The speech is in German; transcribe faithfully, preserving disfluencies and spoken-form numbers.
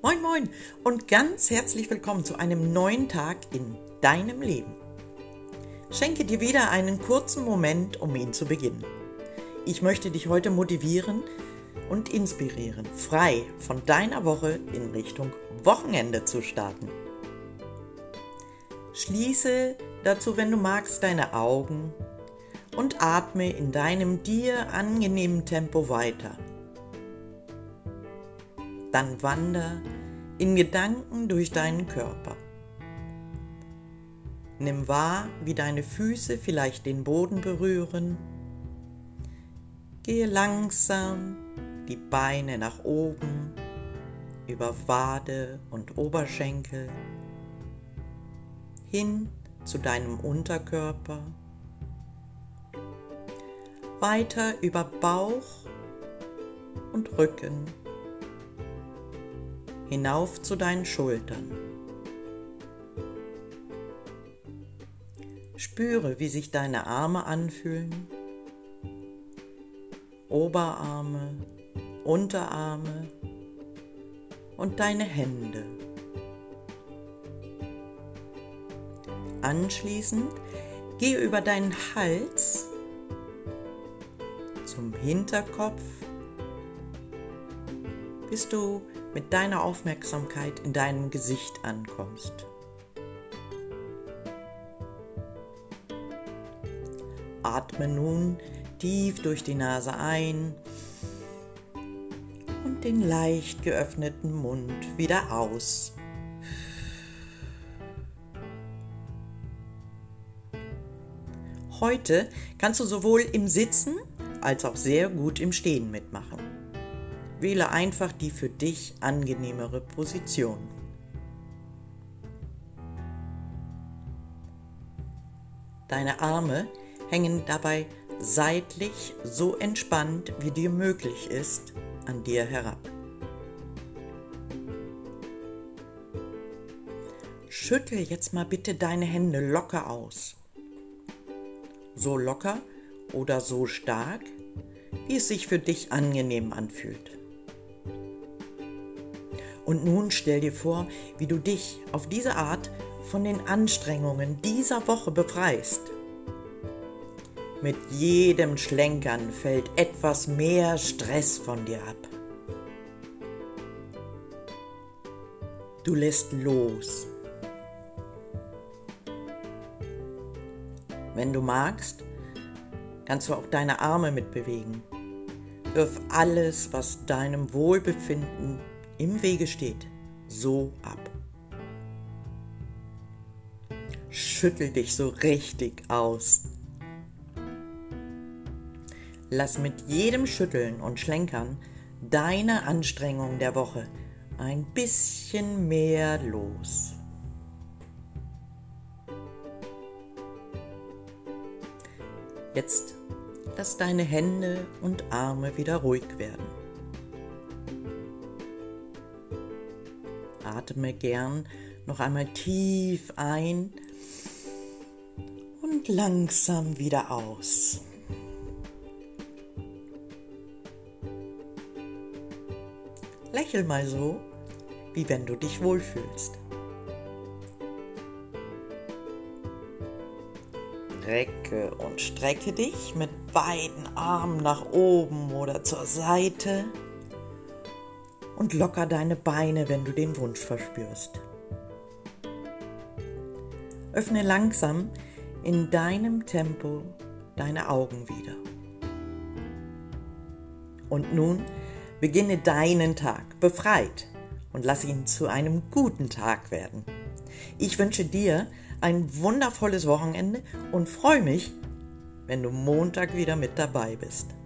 Moin Moin und ganz herzlich willkommen zu einem neuen Tag in deinem Leben. Schenke dir wieder einen kurzen Moment, um ihn zu beginnen. Ich möchte dich heute motivieren und inspirieren, frei von deiner Woche in Richtung Wochenende zu starten. Schließe dazu, wenn du magst, deine Augen und atme in deinem dir angenehmen Tempo weiter. Dann wander in Gedanken durch deinen Körper. Nimm wahr, wie deine Füße vielleicht den Boden berühren. Gehe langsam die Beine nach oben, über Wade und Oberschenkel, hin zu deinem Unterkörper, weiter über Bauch und Rücken, hinauf zu deinen Schultern. Spüre, wie sich deine Arme anfühlen, Oberarme, Unterarme und deine Hände. Anschließend gehe über deinen Hals zum Hinterkopf, bis du mit deiner Aufmerksamkeit in deinem Gesicht ankommst. Atme nun tief durch die Nase ein und den leicht geöffneten Mund wieder aus. Heute kannst du sowohl im Sitzen als auch sehr gut im Stehen mitmachen. Wähle einfach die für dich angenehmere Position. Deine Arme hängen dabei seitlich so entspannt, wie dir möglich ist, an dir herab. Schüttel jetzt mal bitte deine Hände locker aus. So locker oder so stark, wie es sich für dich angenehm anfühlt. Und nun stell dir vor, wie du dich auf diese Art von den Anstrengungen dieser Woche befreist. Mit jedem Schlenkern fällt etwas mehr Stress von dir ab. Du lässt los. Wenn du magst, kannst du auch deine Arme mitbewegen. Wirf alles, was deinem Wohlbefinden im Wege steht, so ab. Schüttel dich so richtig aus. Lass mit jedem Schütteln und Schlenkern deine Anstrengung der Woche ein bisschen mehr los. Jetzt lass deine Hände und Arme wieder ruhig werden. Atme gern noch einmal tief ein und langsam wieder aus. Lächel mal so, wie wenn du dich wohlfühlst. Recke und strecke dich mit beiden Armen nach oben oder zur Seite und locker deine Beine, wenn du den Wunsch verspürst. Öffne langsam in deinem Tempo deine Augen wieder. Und nun beginne deinen Tag befreit und lass ihn zu einem guten Tag werden. Ich wünsche dir ein wundervolles Wochenende und freue mich, wenn du Montag wieder mit dabei bist.